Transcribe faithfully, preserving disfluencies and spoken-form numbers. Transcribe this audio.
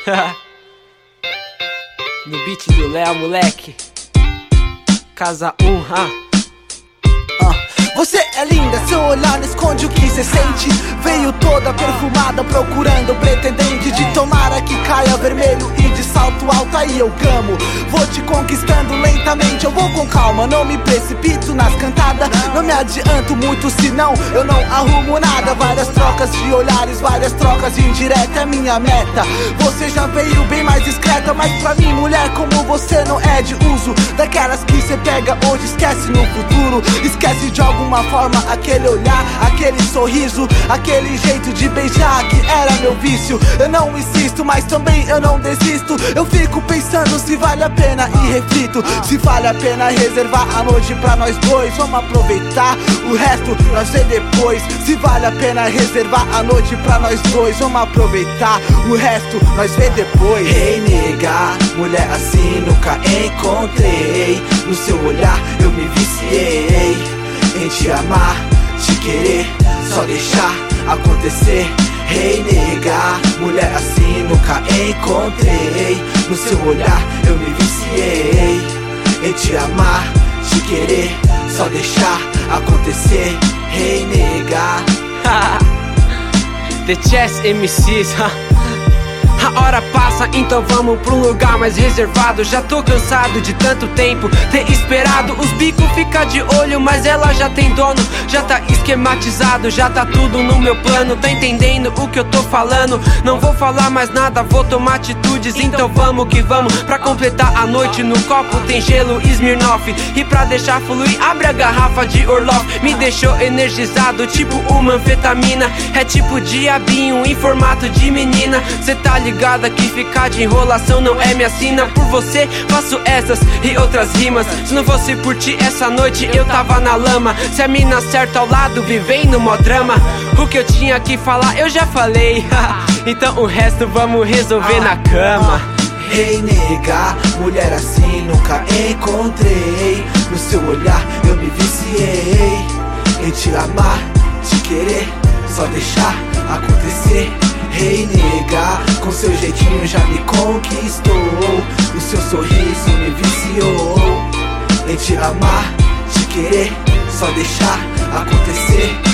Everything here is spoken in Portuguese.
No beat do Léo, moleque. Casa um, ah. Você é linda, seu olhar não esconde o que cê sente. Veio toda perfumada procurando pretendente. De tomara que caia vermelho e de salto alto aí eu gamo. Vou te conquistando lentamente, eu vou com calma. Não me precipito nas cantadas, não me adianto muito senão eu não arrumo nada. Várias trocas de olhares, várias trocas de indireta é minha meta. Você já veio bem mais discreta, mas pra mim mulher como você não é de uso. Daquelas que cê pega hoje, esquece no futuro. Esquece de alguma forma aquele olhar, aquele sorriso, aquele jeito de beijar que era meu vício. Eu não insisto, mas também eu não desisto. Eu fico pensando se vale a pena e reflito se vale a pena reservar a noite pra nós dois. Vamos aproveitar, o resto nós vê depois. Se vale a pena reservar a noite pra nós dois. Vamos aproveitar, o resto nós vê depois. Hey nega, mulher assim nunca encontrei. No seu olhar eu me viciei em te amar, te querer, só deixar acontecer. Hey nega, mulher assim nunca encontrei. No seu olhar eu me viciei em te amar, te querer, só deixar acontecer. Hey nega. The Chess M Cs. A hora passa, então vamos pra um lugar mais reservado. Já tô cansado de tanto tempo ter esperado. Os bicos fica de olho, mas ela já tem dono. Já tá esquematizado, já tá tudo no meu plano. Tá entendendo o que eu tô falando? Não vou falar mais nada, vou tomar atitudes. Então vamos que vamos, pra completar a noite. No copo tem gelo Smirnoff, e pra deixar fluir, abre a garrafa de Orloff. Me deixou energizado, tipo uma anfetamina. É tipo diabinho em formato de menina. Cê tá ligado que ficar de enrolação não é minha sina. Por você faço essas e outras rimas. Se não fosse por ti essa noite eu tava na lama. Se a mina certa ao lado vivendo mó drama. O que eu tinha que falar eu já falei. Então o resto vamos resolver na cama. Hey nega, mulher assim nunca encontrei. No seu olhar eu me viciei em te amar, te querer, só deixar acontecer. Hey nega, com seu jeitinho já me conquistou. O seu sorriso me viciou em te amar, te querer, só deixar acontecer.